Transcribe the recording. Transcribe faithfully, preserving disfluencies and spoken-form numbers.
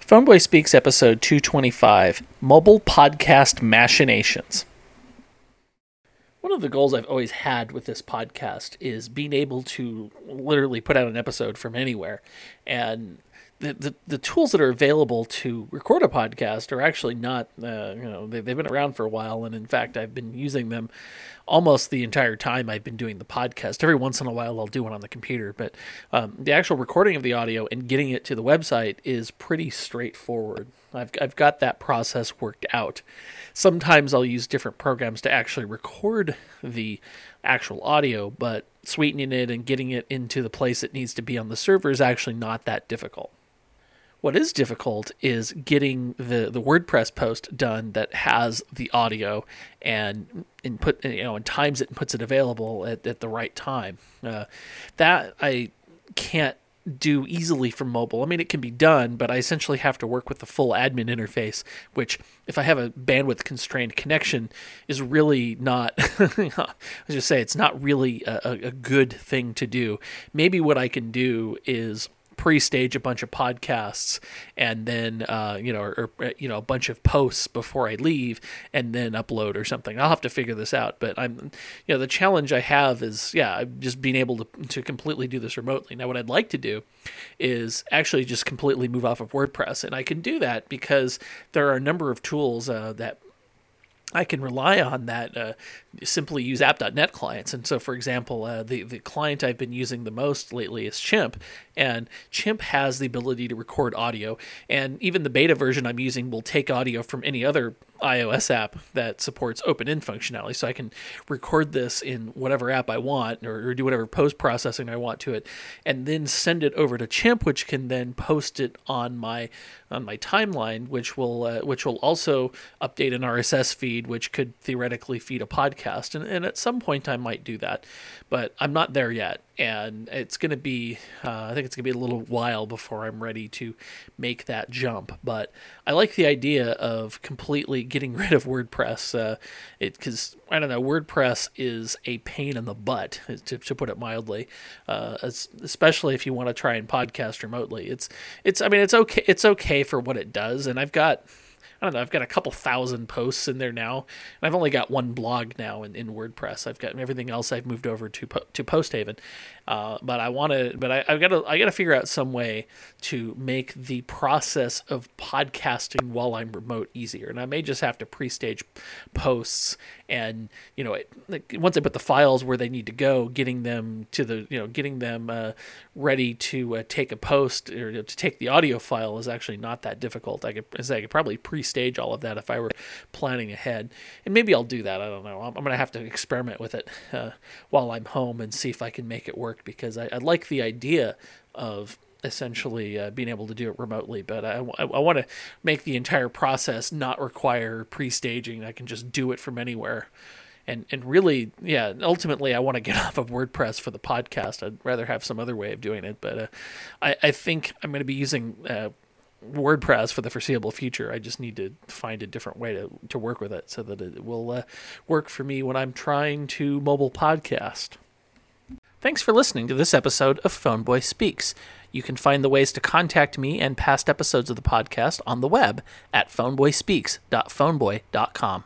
Phoneboy Speaks, episode two twenty-five, Mobile Podcast Machinations. One of the goals I've always had with this podcast is being able to literally put out an episode from anywhere. And the the, the tools that are available to record a podcast are actually not, uh, you know, they, they've been around for a while. And in fact, I've been using them almost the entire time I've been doing the podcast. Every once in a while, I'll do one on the computer, but um, the actual recording of the audio and getting it to the website is pretty straightforward. I've I've got that process worked out. Sometimes I'll use different programs to actually record the actual audio, but sweetening it and getting it into the place it needs to be on the server is actually not that difficult. What is difficult is getting the, the WordPress post done that has the audio and input, you know, and times it and puts it available at, at the right time. Uh, that I can't do easily from mobile. I mean, it can be done, but I essentially have to work with the full admin interface, which if I have a bandwidth constrained connection is really not, I just say it's not really a, a good thing to do. Maybe what I can do is pre-stage a bunch of podcasts and then, uh, you know, or, or, you know, a bunch of posts before I leave and then upload or something. I'll have to figure this out, but I'm, you know, the challenge I have is, yeah, just being able to, to completely do this remotely. Now, what I'd like to do is actually just completely move off of WordPress. And I can do that because there are a number of tools uh, that I can rely on that uh, simply use app dot net clients. And so, for example, uh, the, the client I've been using the most lately is Chimp. And Chimp has the ability to record audio. And even the beta version I'm using will take audio from any other iOS app that supports open-in functionality. So I can record this in whatever app I want or, or do whatever post-processing I want to it and then send it over to Chimp, which can then post it on my on my timeline, which will uh, which will also update an R S S feed, which could theoretically feed a podcast. And, and at some point I might do that, but I'm not there yet. And it's going to be, uh, I think it's going to be a little while before I'm ready to make that jump. But I like the idea of completely getting rid of WordPress. Uh, it because I don't know, WordPress is a pain in the butt, to, to put it mildly. Uh, especially if you want to try and podcast remotely. It's it's I mean it's okay it's okay for what it does, and I've got. I don't know, I've got a couple thousand posts in there now, and I've only got one blog now in, in WordPress. I've got everything else I've moved over to to Posthaven, uh, but I want to, but I, I've got to, I got to figure out some way to make the process of podcasting while I'm remote easier, and I may just have to pre-stage posts, and you know, it, like, once I put the files where they need to go, getting them to the, you know, getting them uh, ready to uh, take a post or to take the audio file is actually not that difficult. I could, as I could probably pre stage all of that if I were planning ahead, and maybe I'll do that. I don't know. I'm, I'm gonna have to experiment with it uh, while I'm home and see if I can make it work, because I, I like the idea of essentially uh, being able to do it remotely, but I, I, I want to make the entire process not require pre-staging. I can just do it from anywhere. And and really, yeah, ultimately I want to get off of WordPress for the podcast. I'd rather have some other way of doing it, but uh, I, I think I'm going to be using uh, WordPress for the foreseeable future. I just need to find a different way to, to work with it so that it will uh, work for me when I'm trying to mobile podcast. Thanks for listening to this episode of Phoneboy Speaks. You can find the ways to contact me and past episodes of the podcast on the web at phoneboy speaks dot phoneboy dot com.